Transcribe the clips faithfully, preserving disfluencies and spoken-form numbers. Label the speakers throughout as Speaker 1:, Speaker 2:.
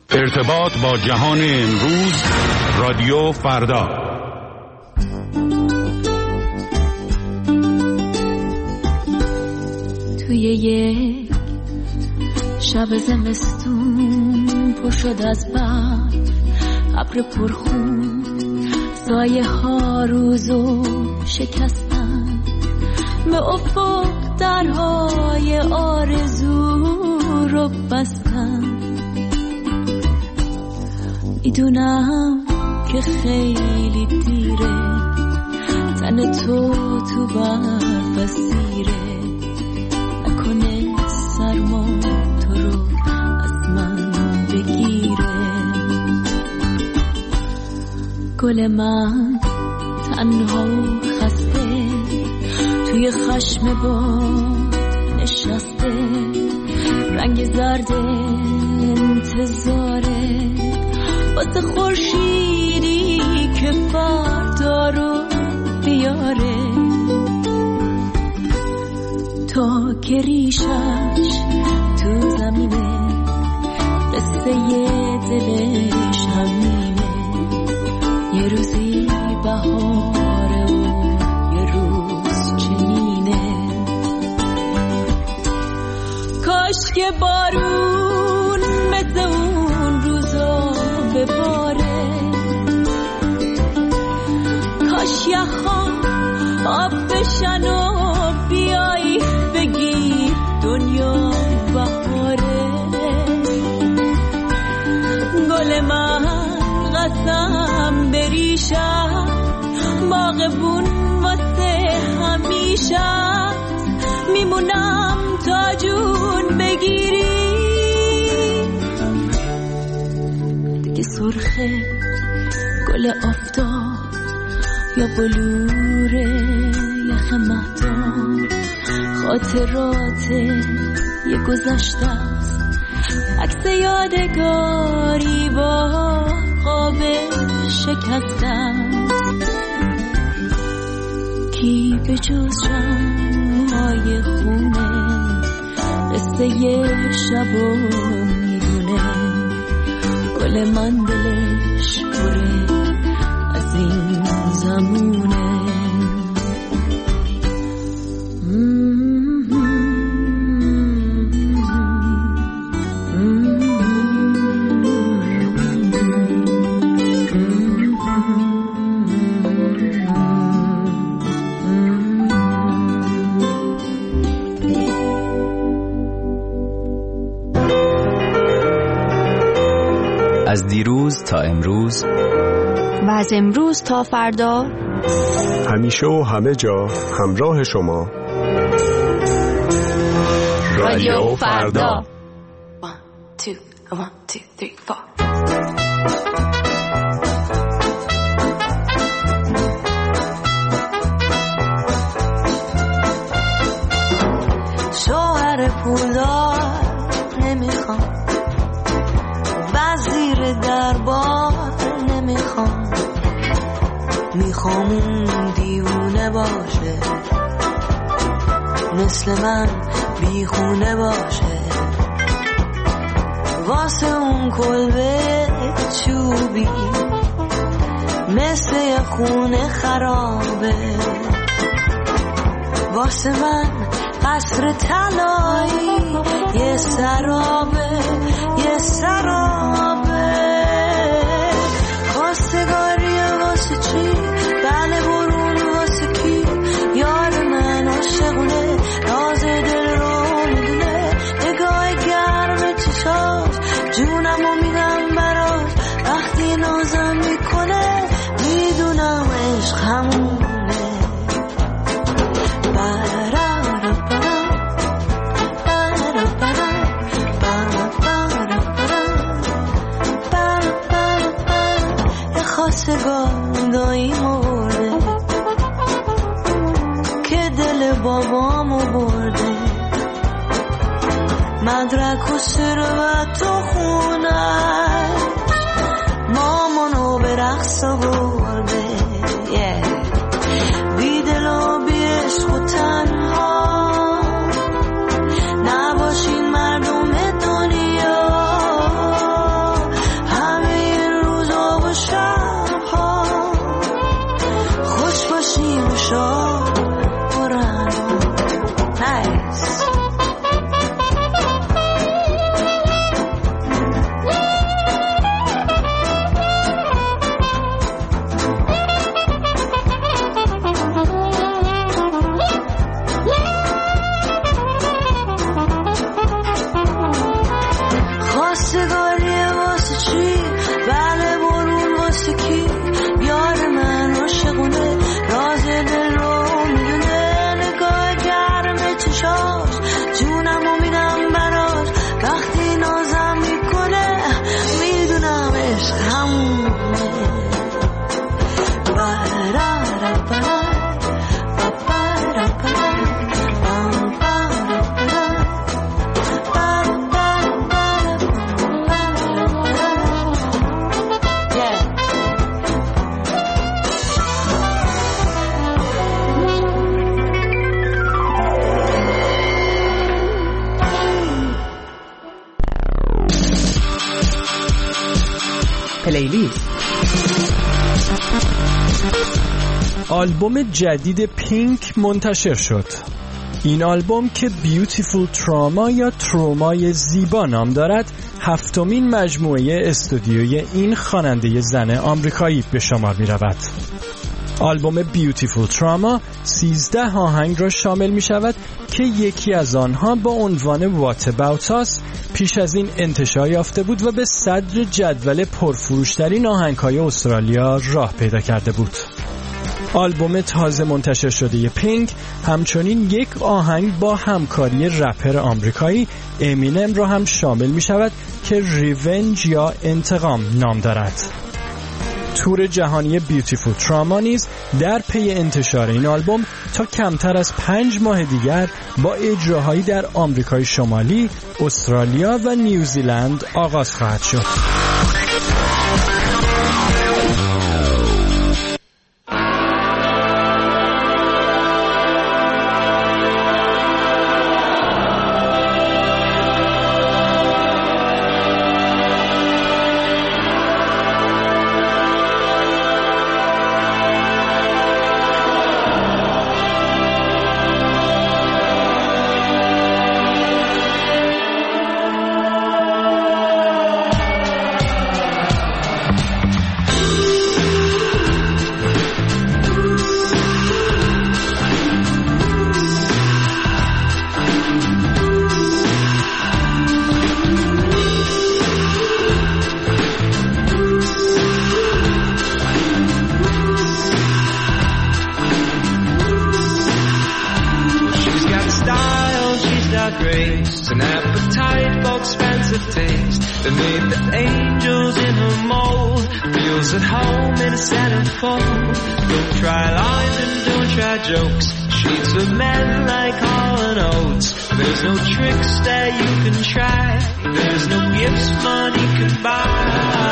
Speaker 1: ارتباط با جهان امروز، رادیو فردا.
Speaker 2: توی یک شب زمستون پر شد از برف، ابر پرخون، سایه ها روزو شکستن، به افق درهای آرزو رو بستن. میدونم که خیلی دیره، تن تو تو برف اسیره، نکنه سرما تو رو از من بگیره. گل من تنها و خسته توی خشم باد نشسته، رنگ زرد انتظاره واسه خورشیدی که فردا رو بیاره. تا که ریشش تو زمینه، قصه دلش همینه، یه روزی بهاره و یه روز چنینه. کاش که بارون مثل اون روزا بباره، کاش یخان آب بشن و بیایی بگی دنیا بهاره. گل من قسم بریشم، باغبون واسه همیشه، میمونم تا جون بگیری. دیگه سرخه گل آفتاب یا بلور یخ مهتاب، خاطرات یه گذشته است، عکس یادگاری با قاب شکسته است. کی به جز شمعهای خونه قصه یه شبو میدونه. گل من دلش پره از این زمونه.
Speaker 3: از دیروز تا امروز
Speaker 4: و از امروز تا فردا،
Speaker 5: همیشه و همه جا همراه شما،
Speaker 4: رادیو فردا.
Speaker 2: One, two, one, two, three, four.
Speaker 6: شوهر پولدار نمیخوام، وزیر دربار نمیخوام، میخوام اون دیوونه باشه، مثل من بیخونه باشه، واسه اون کلبه چوبی مثل یه خونه خرابه، واسه من قصر طلایی یه سرابه، یه سرابه. خواستگاریه واسه چی؟ بله برون واسه کی؟ یار من عاشقونه، راز دل رو میدونه، نگاه گرم چشاش جونمو میدم براش، وقتی نازم میکنه میدونم عشق همونه. خواستگاردایی مرده که دل بابامو برده، مدرک و ثروت و خونه مامانو به رقص برده. بی دل و بی عشق و تنها نباشین مردم دنیا،
Speaker 7: پلیلیست.
Speaker 8: آلبوم جدید پینک منتشر شد. این آلبوم که بیوتیفول تراما یا ترومای زیبا نام دارد، هفتمین مجموعه استودیوی این خواننده زن آمریکایی به شمار می رود. آلبوم بیوتیفول تراما سیزده آهنگ را شامل می شود که یکی از آنها با عنوان What About Us پیش از این انتشار یافته بود و به صدر جدول پرفروشترین آهنگ‌های استرالیا راه پیدا کرده بود. آلبوم تازه منتشر شده پینک همچنین یک آهنگ با همکاری رپر آمریکایی امینم را هم شامل می شود که ریونج یا انتقام نام دارد. تور جهانی بیوتیفول تراما نیز در پی انتشار این آلبوم تا کمتر از پنج ماه دیگر با اجراهایی در آمریکای شمالی، استرالیا و نیوزیلند آغاز خواهد شد.
Speaker 6: Grace, an appetite for expensive taste that made the angels in her mold. Feels at home in a centerfold. Don't try lines and don't try jokes. Sheets of men like Hall and Oates. There's no tricks that you can try. There's no gifts money can buy.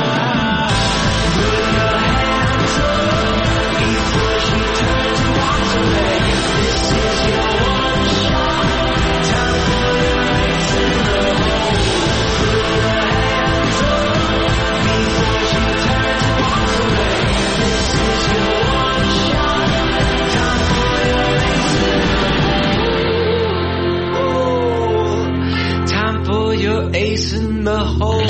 Speaker 6: Put your hands up before she turns and walks away. This is your one shot. Time for your race in the hole. Put your hands up before she turns and walks away. This is your one shot. Time for your race in the hole. Time for your ace in the hole.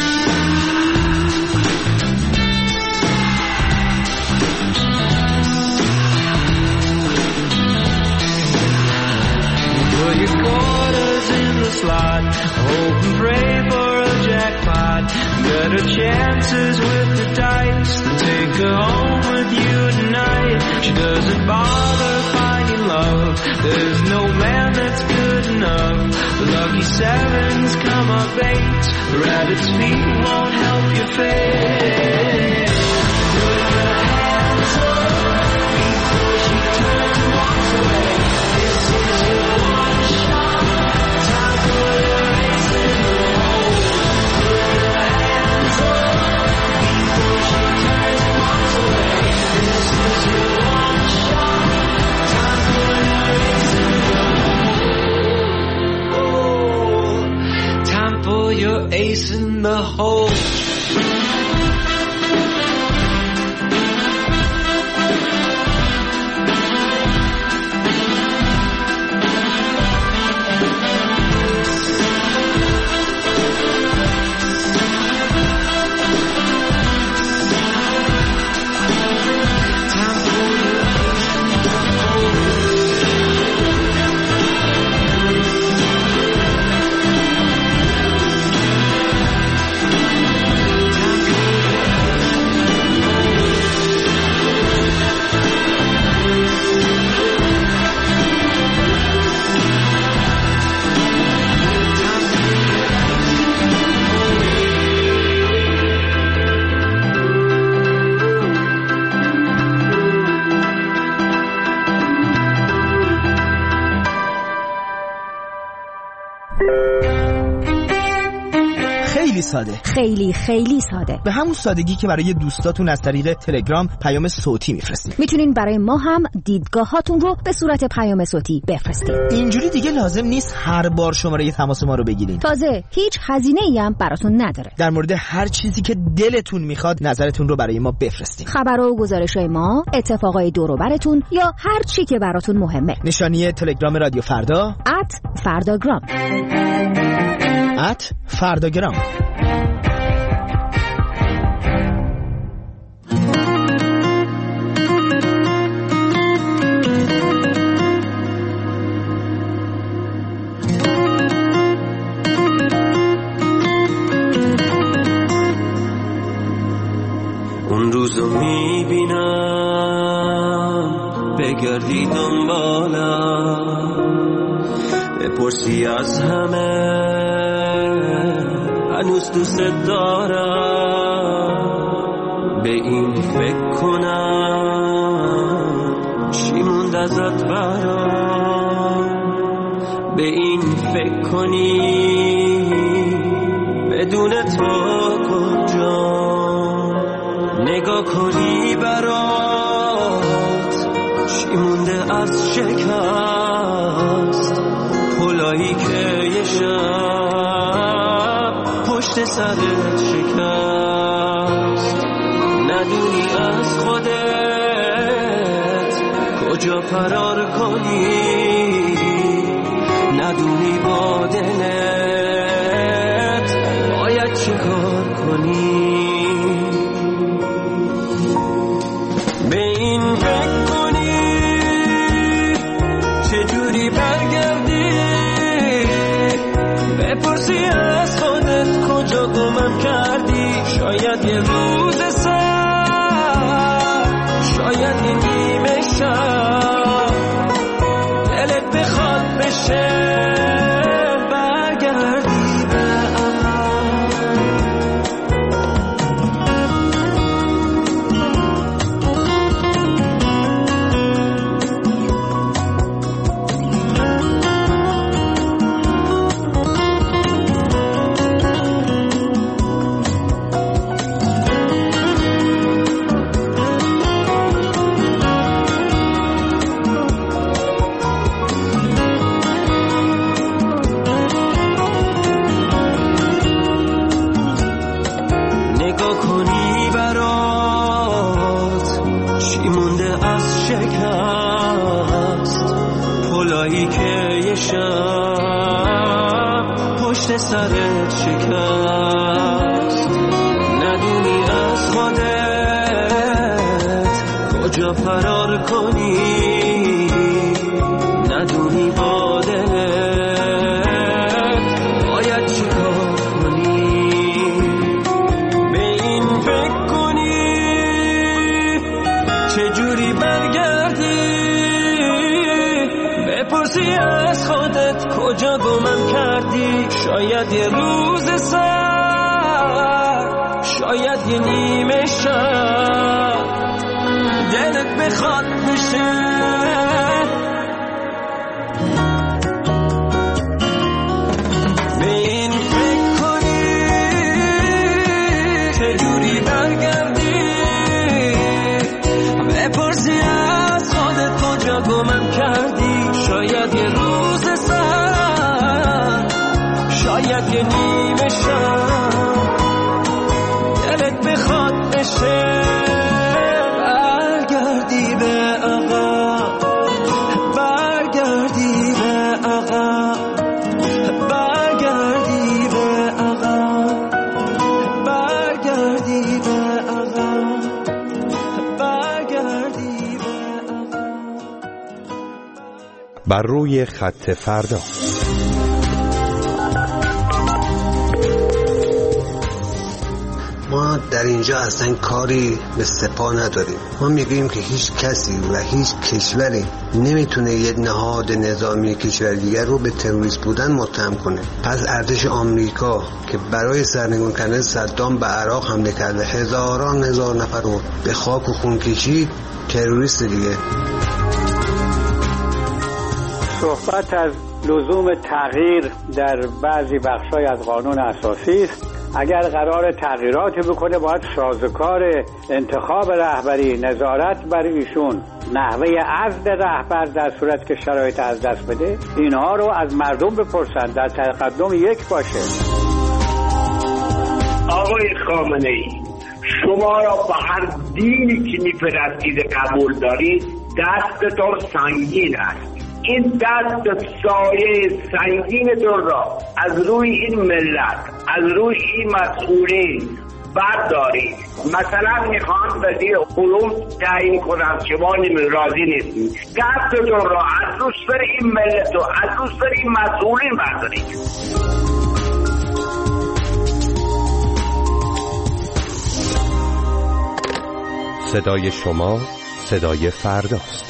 Speaker 6: Your quarters in the slot, hope and pray for a jackpot. Better chances with the dice than take her home with you tonight. She doesn't bother finding love. There's no man that's good enough. The lucky sevens come up eights. The rabbit's feet won't help your fate. Put your hands up before she turns and walks away. This is your one shot. Time for your race in the hole. Put your hands up before she turns and walks away. This is your one shot. Time for your race in the hole. Time for your ace in the hole. Time for
Speaker 7: ساده.
Speaker 4: خیلی خیلی ساده.
Speaker 7: به همون سادگی که برای دوستاتون از طریق تلگرام پیام صوتی میفرستید.
Speaker 4: میتونین برای ما هم دیدگاهاتون رو به صورت پیام صوتی بفرستید.
Speaker 7: اینجوری دیگه لازم نیست هر بار شماره تماس ما رو بگیرین.
Speaker 4: تازه هیچ هزینه‌ای هم براتون نداره.
Speaker 7: در مورد هر چیزی که دلتون میخواد نظرتون رو برای ما بفرستید.
Speaker 4: خبرها و گزارش‌های ما، اتفاقای دور و براتون یا هر چی که براتون مهمه.
Speaker 7: نشانی تلگرام رادیو فردا
Speaker 4: ات فرداگرام
Speaker 7: ات فرداگرام.
Speaker 6: اون روزو میبینم بگردی دنبالم، بپرسی از همه هنوز دوست دارم، به این فکر کنم چی موند ازت برام، به این فکر کنی بدون تو کجا، نگاه کنی برات چی مونده از شکست، پلایی که یه شب پشت سرت شکست، ندونی از خودت کجا فرار کنی، ندونی با دلت باید چی کار کنی. به این فکر کنی چجوری برگردی، بپرسی از خودت کجا گمم کردی، شاید یه روز سر، شاید یه نیمه شب دلت بخواد بشه برگردی به سرت شکست، ندونی از خودت کجا فرار کنی، ندونی با دلت باید چی کار کنی. به این فکر کنی چجوری برگردی، بپرسی از خودت کجا گمم کردی، شاید یه روز سر، شاید یه نیمه شب دلت بخواد بشه به این فکر کنی چجوری برگردی، بپرسی از خودت کجا گمم کردی، شاید یه روز سر، شاید یه نیمه شب دلت بخواد بشه برگردی به عقب، برگردی به عقب، برگردی به عقب، برگردی به عقب، برگردی به عقب.
Speaker 1: بر روی خط فردا.
Speaker 9: ما در اینجا اصلا کاری به سپاه نداریم. ما میگیم که هیچ کسی و هیچ کشوری نمیتونه یه نهاد نظامی کشور دیگر رو به تروریست بودن متهم کنه. پس ارتش آمریکا که برای سرنگون کردن صدام به عراق حمله کرده، هزاران هزار نفر رو به خاک و خون کشید، تروریست دیگه.
Speaker 10: صحبت از لزوم تغییر در بعضی بخشای از قانون اساسی است، اگر قرار تغییراتی بکنه باید سازوکار انتخاب رهبری، نظارت بر ایشون، نحوه عزل رهبر در صورت که شرایط از دست بده، اینها رو از مردم بپرسن، در تقدم یک باشه.
Speaker 11: آقای خامنه‌ای، شما را به هر دینی که میپرستید قبول دارید، دستتون سنگین است. این دست سایه سنگینتون را از روی این ملت، از روی این مسئولین بردارید. مثلا میخوان وزیر علوم تعیین کنند، شما راضی نیستید، دستتون را از روی سر این ملت و از روی سر این مسئولین بردارید.
Speaker 12: صدای شما صدای فرداست.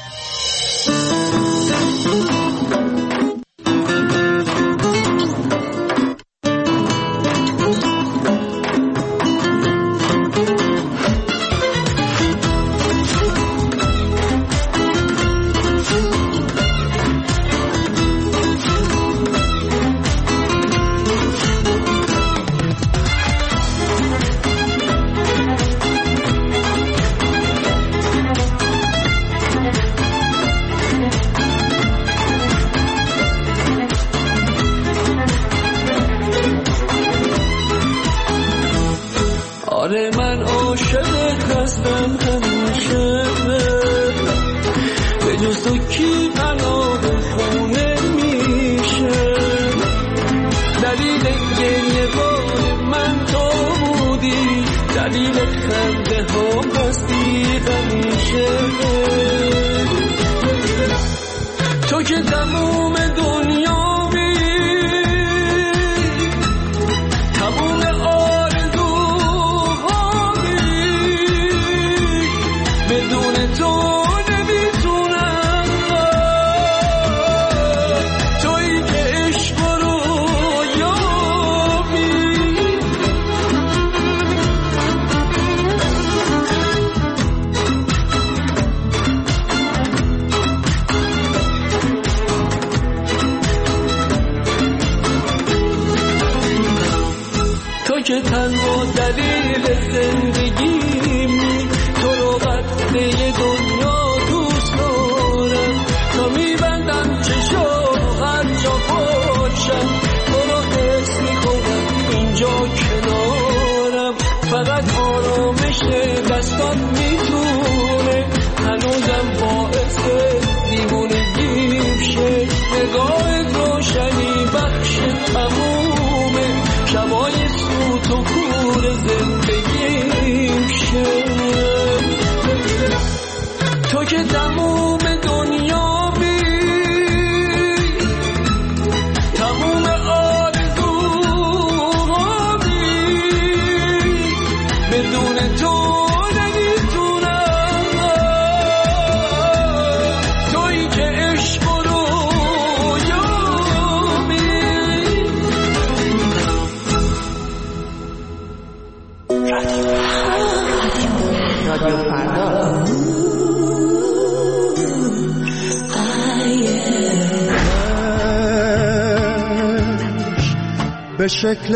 Speaker 13: به شکل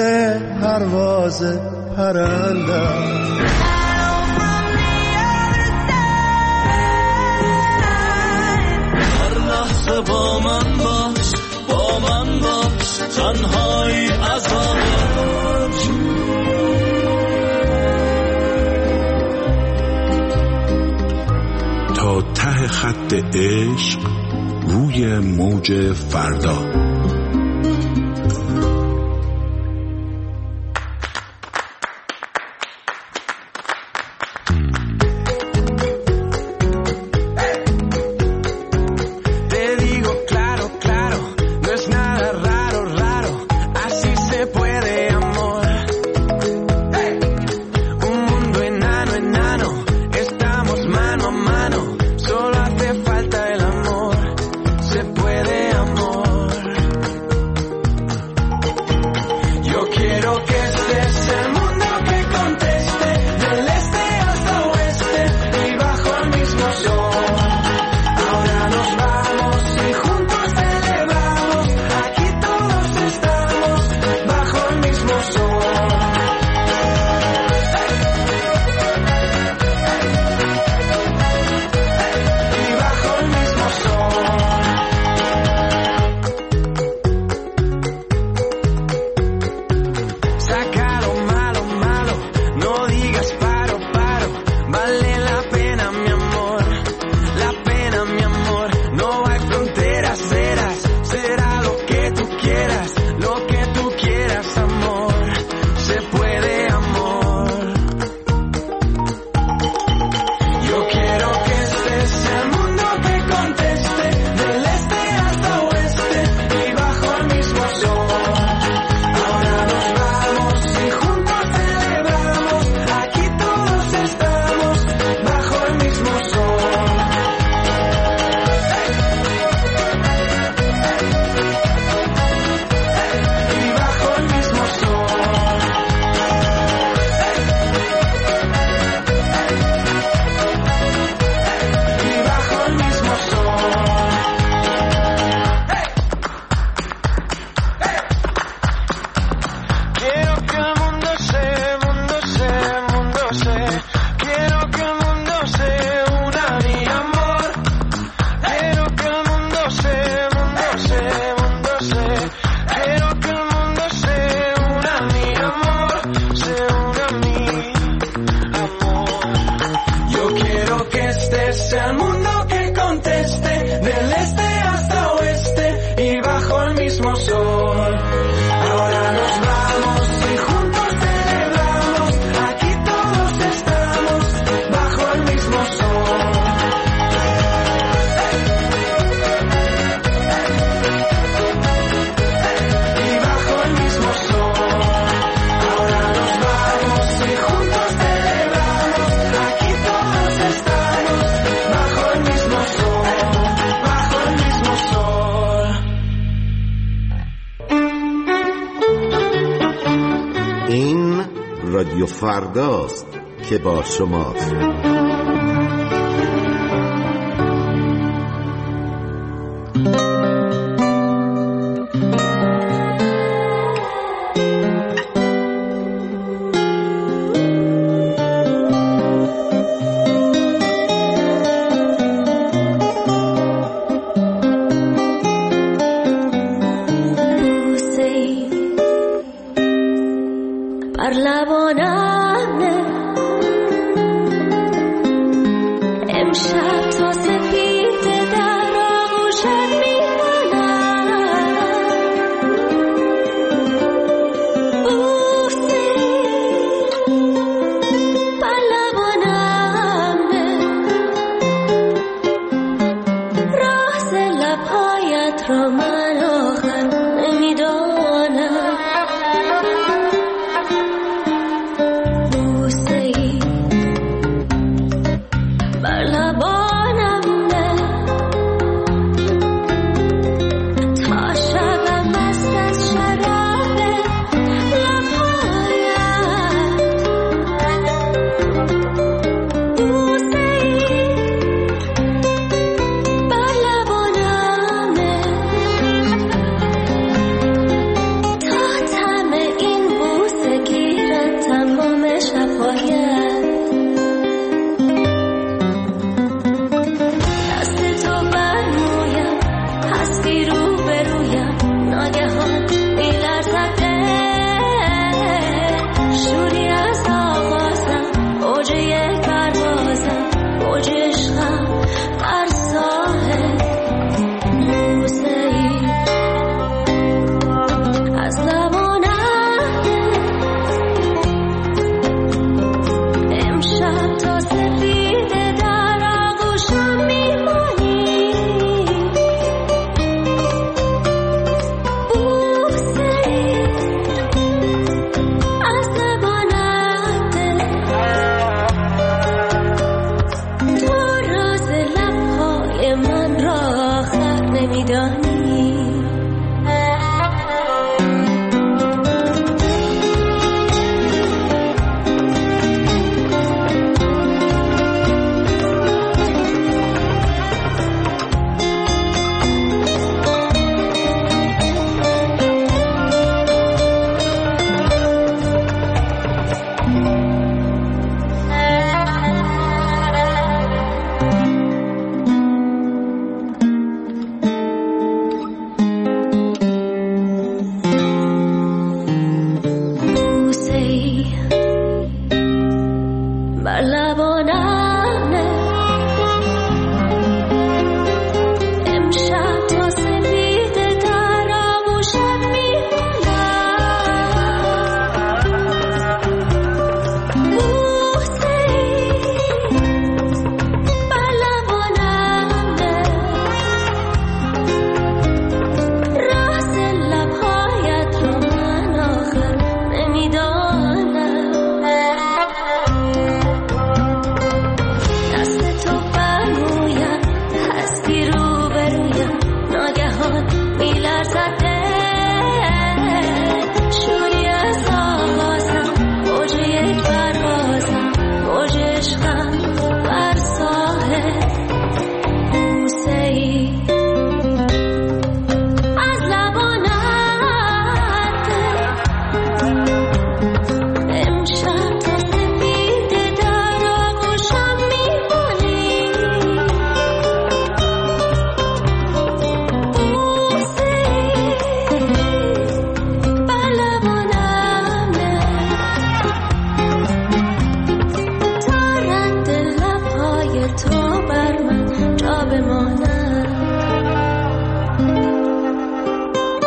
Speaker 13: پرواز پرنده
Speaker 6: هر لحظه با من باش، با من باش، تنهایی عذاب
Speaker 1: تا ته خط عشق روی موج فردا.
Speaker 14: این رادیو فرداست که با شماست.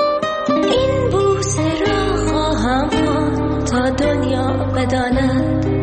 Speaker 15: دنیا بداند